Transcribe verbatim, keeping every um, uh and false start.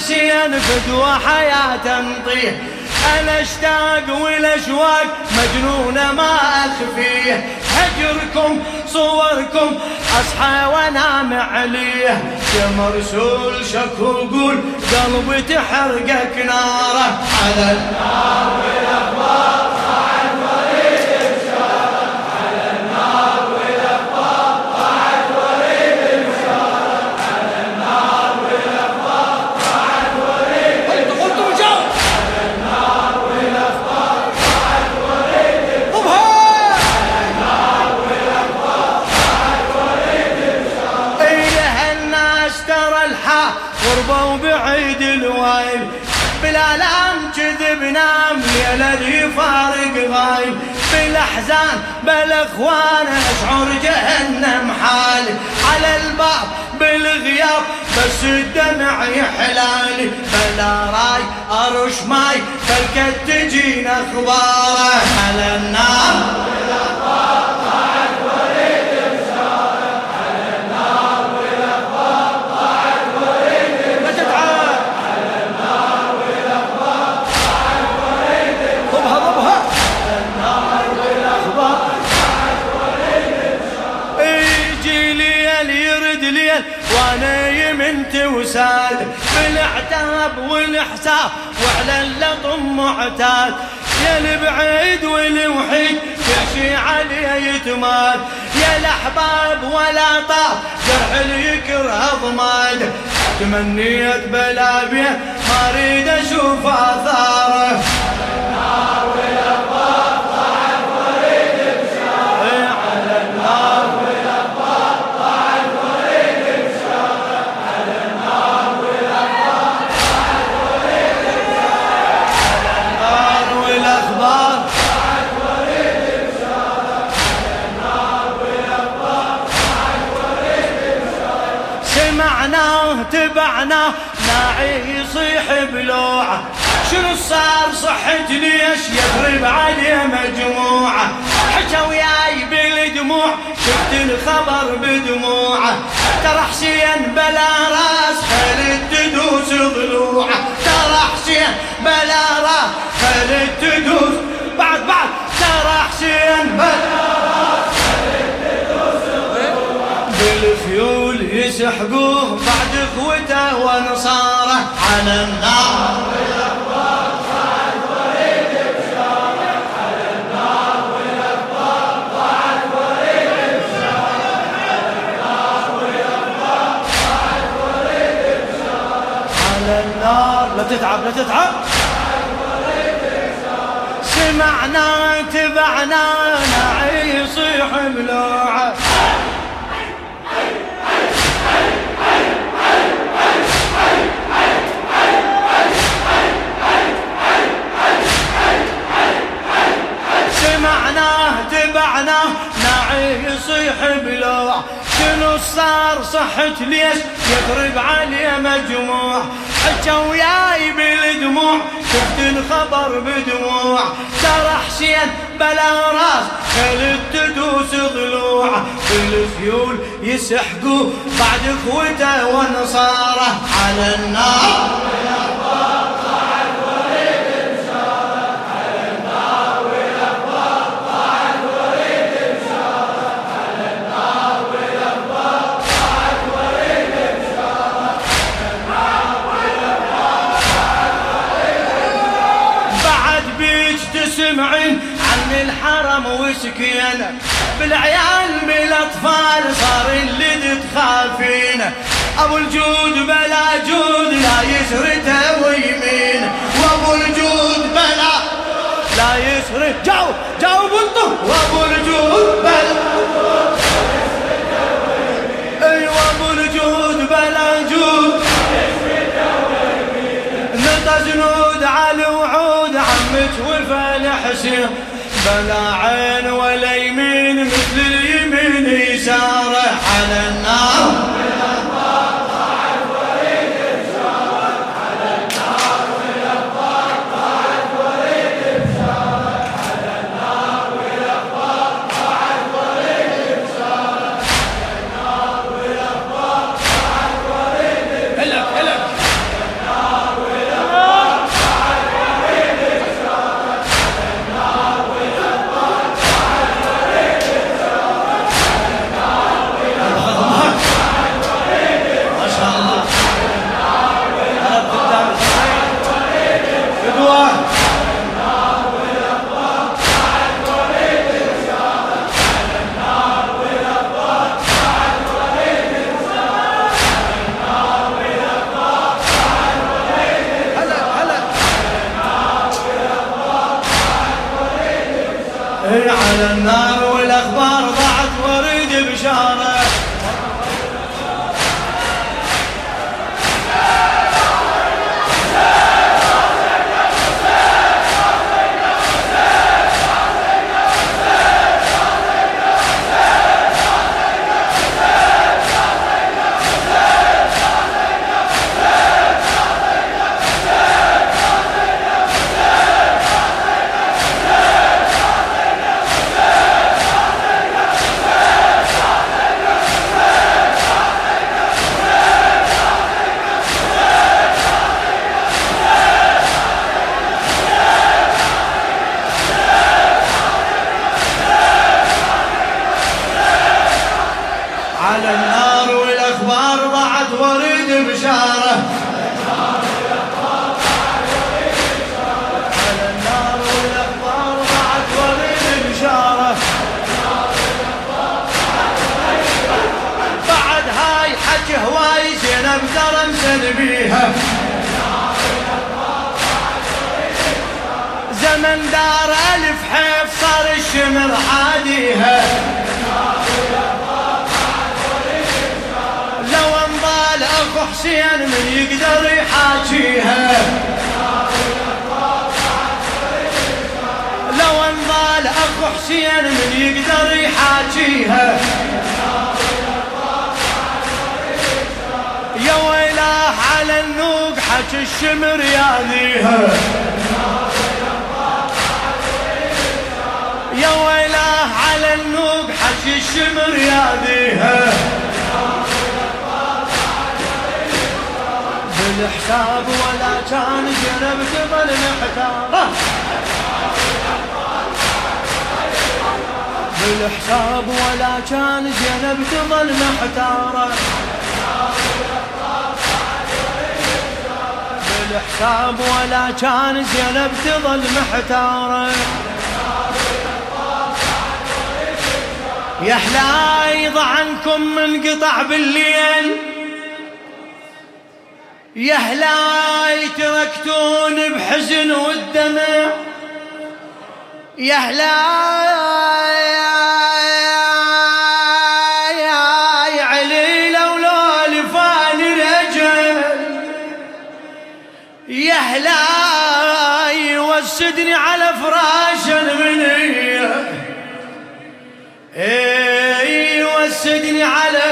حسين فدوى حياة نطيه. أنا اشتاق والأشواق مجنونة ما أخفيه، هجركم صوركم أصحى وأنام عليه. يا مرسول شكو قول قلبي تحرقك ناره، على النار والأخبار طاعت وريد بشارة، على النار والأخبار طاعت وريد بشارة، على النار والأخبار طاعت وريد بشارة. قلتم جاوب. على النار والأخبار طاعت وريد بشارة، على النار والأخبار طاعت وريد بشارة. إيه الناس ترى الحا غربة وبعيد الويل، بالآلام كذب نام ليلة يفارق غايب. بالأحزان بالأخوان أشعر جهنم حالي، على الباب بالغياب بس الدمع يحلالي. بلا راي أرش ماي فالكت تجينا أخباره، على النار والأخبار طاعت وريد بشارة، على النار والأخبار طاعت وريد بشارة، على النار والأخبار طاعت وريد بشارة. ضبها ضبها. على النار والأخبار طاعت وريد بشارة. يجي ليل يرد ليل وانا يمنت وساد، بالعتاب والحساب وعلى اللطم معتاد. يا البعيد والوحيد يمشي عليه يتماد، يا الاحباب ولا طاب جرح اللي يكره ضماد. تمنيت بلا بيه ما اريد اشوف اثاره، على النار والاخبار طاعت وريد بشاره، على النار والاخبار طاعت وريد بشاره، على النار والاخبار طاعت وريد بشاره، على النار والاخبار طاعت وريد بشاره، على النار والاخبار طاعت وريد بشاره. سمعناه تبعناه ناعي يصيح بلوعه، شنو صار صحت ليش يضرب عليه مجموعه. حكى وياي بالدموع شفت الخبر بدموعه، ترى حسين بلا راس خلت تدوس ضلوعه، ترى حسين بلا راس خلت تدوس بعد بعد، ترى حسين بلا راس خلت تدوس ضلوعه. بالخيول يسحقوه بعد اخوته ونصاره، على النار والاخبار طاعت وريد بشاره، على النار والاخبار طاعت وريد بشاره، على النار والاخبار طاعت وريد بشاره، على النار. لا تتعب لا تتعب. طاعت وريد بشاره. سمعنا تبعنا ناعي يصيح بلوعه، سمعناه تبعناه ناعي يصيح بلوع. شنو صار صحت ليش يضرب عليه مجموع. حكى وياي بالدموع شفت الخبر بدموع. ترى حسين بلا راس خلت تدوس ضلوعه. بالخيول يسحقوا بعد اخوته ونصاره على النار. تسمعين عن الحرم وسكينه بالعيال بالاطفال صار اللي تخافينه. ابو الجود بلا جود لا يسرته ويمينه. وابو الجود بلا لا يسرت جاوب جاوب انطر. وابو الجود بلا جود لا يسرته ويمينه. ايوه ابو الجود بلا جود لا يسرته ويمينه. نطى جنود على وعود عمت وفال حسين بلا عين ولا يمين مثل اليمين يساره على النار. والإشارة على النار والأخبار بعد ورد الإشارة بعد هاي حكي هواي زينب درمسن بيها زمن دار ألف حيف صار الشمر حاديها لو انضال أخو حسين من يقدر يحاكيها لو انضال أخو حسين من يقدر يحاكيها يا ويلاه على النوق حكي الشمر ياذيها يا ويلاه على النوق حكي الشمر ياذيها بالحساب ولا كان زينب تظل محتارة بالحساب ولا كان زينب تظل محتارة بالحساب ولا كان زينب تظل محتارة يا حلايض عنكم منقطع بالليل يا هلاي تركتون بحزن والدمع يا هلاي يا علي لولا لفاني الأجل يا هلاي وسدني على فراش المنية اي وسدني على